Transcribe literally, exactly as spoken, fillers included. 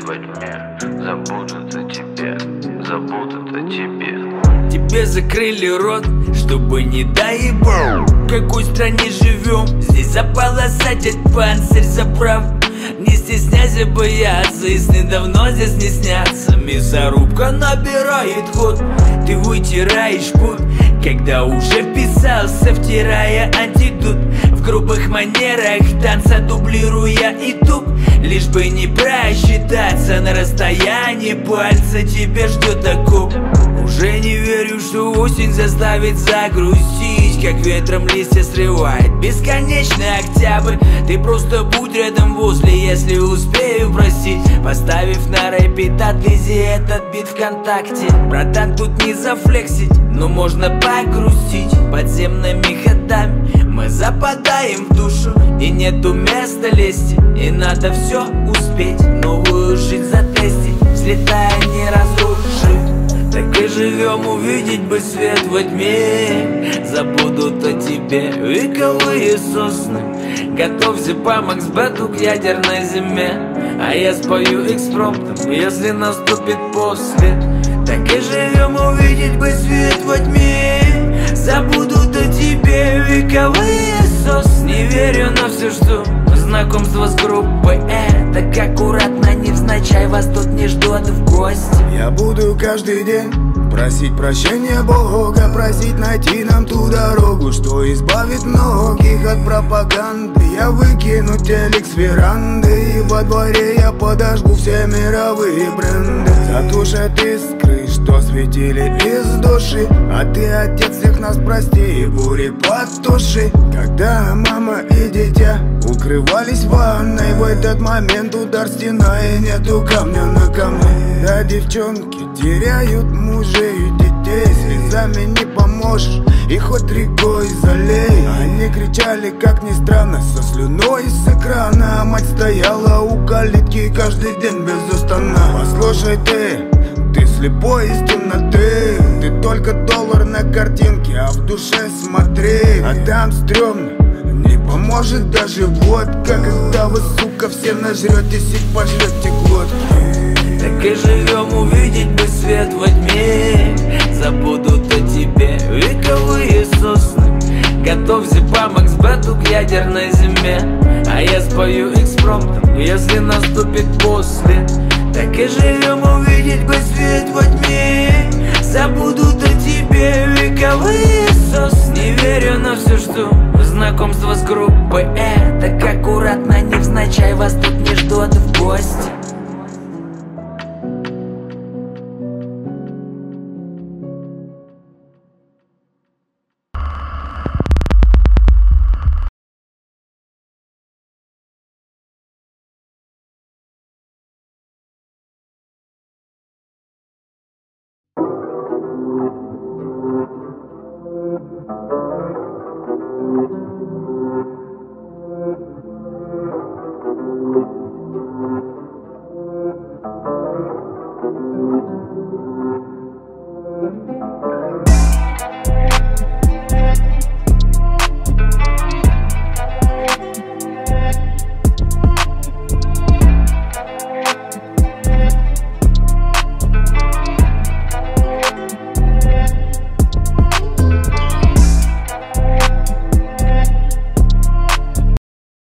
во тьме. Забудут о тебе, забудут о тебе. Тебе закрыли рот, чтобы не дай бог. В какой стране живем? Здесь заполосатят панцирь за правду. Не стесняйся бояться, и сны давно здесь не снятся. Мясорубка набирает ход, ты вытираешь пот, когда уже вписался, втирая антидот. В грубых манерах танца, дублируя и туп, лишь бы не просчитаться. На расстоянии пальца тебе ждет окоп. Уже не верю, что осень заставит загрустить, как ветром листья срывает бесконечный октябрь. Ты просто будь рядом возле, если успею простить. Поставив на рэпит, отвези этот бит ВКонтакте. Братан, тут не зафлексить, но можно погрустить. Подземными ходами мы западаем в душу, и нету места лести. И надо все успеть, новую жизнь затестить, взлетая не разрушив. Так и живем, увидеть бы свет во тьме. Забудут о тебе вековые сосны. Готовься по максбету к ядерной зиме. А я спою экспромтом, если наступит после. Так и живем, увидеть бы свет во тьме. Забудут о тебе вековые сосны. Не верю на все, что знакомство с группой Э. Так аккуратно, невзначай, вас тут не ждут в гости. Я буду каждый день просить прощения Бога, просить найти нам ту дорогу, что избавит многих от пропаганды. Я выкину телек с веранды, и во дворе я подожгу все мировые бренды. Затушат искры, что светили из души, а ты, отец, всех нас прости и бури потуши. Когда мама и дитя укрывались в ванной, в этот момент удар стена и нету камня на камне. Да, девчонки теряют мужей и детей, слезами не поможешь, и хоть рекой залей. Они кричали, как ни странно, со слюной с экрана, а мать стояла у калитки каждый день без установ. Послушай ты, ты слепой из темноты, ты только доллар на картинке, а в душе смотри. А там стрёмно, не поможет даже водка, когда вы, сука, все нажретесь и пожрете глотки. Так и живем, увидеть бы свет во тьме.